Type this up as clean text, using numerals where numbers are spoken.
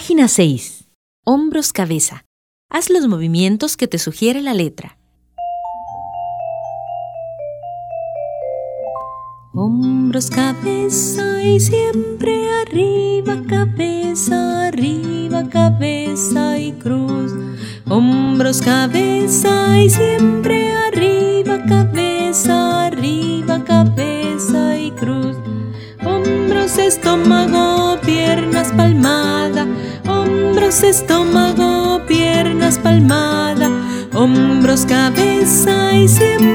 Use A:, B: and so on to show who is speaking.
A: Página 6. Hombros, cabeza. Haz los movimientos que te sugiere la letra. Hombros, cabeza y siempre arriba, cabeza y cruz. Hombros, cabeza y siempre arriba, cabeza y cruz. Hombros, estómago, piernas, palmada. Hombros, estómago, piernas, palmada. Hombros, cabeza y siempre